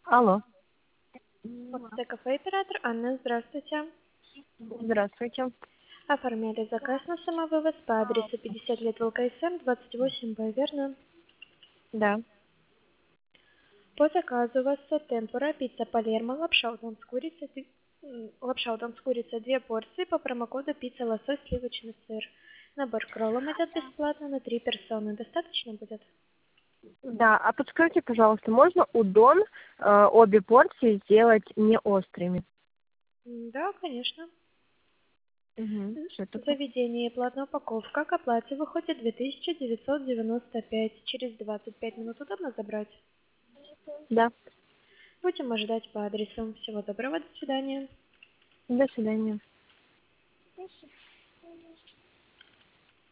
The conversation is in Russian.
Алло, Это кафе-оператор Анна, здравствуйте. здравствуйте. Оформили заказ на самовывоз по адресу 50 лет ВЛКСМ, 28Б, верно? Да. По заказу у вас темпура, пицца Палермо, лапша удон с курицей, лапша удон с курицей 2 порции по промокоду пицца лосось сливочный сыр. Набор кроллом идет бесплатно на 3 персоны. Достаточно будет? Да, а подскажите, пожалуйста, можно удон обе порции сделать не острыми? Да, конечно. Угу. Все только. Заведение и платная упаковка к оплате выходит 2995. Через 25 минут удобно забрать? Да. Будем ожидать по адресу. Всего доброго, до свидания. До свидания.